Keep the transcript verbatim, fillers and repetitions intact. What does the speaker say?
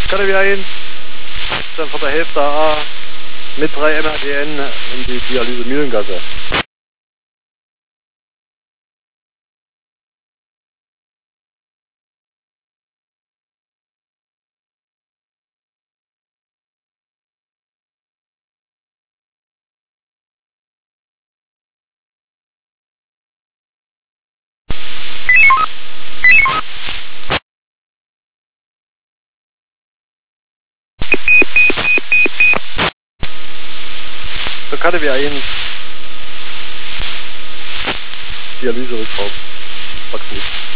Kategorie eins, dann von der Hälfte A mit drei M R D N in die Dialyse Mühlengasse. Für Kategorie eins, Dialyse Rückraum, Wachsen.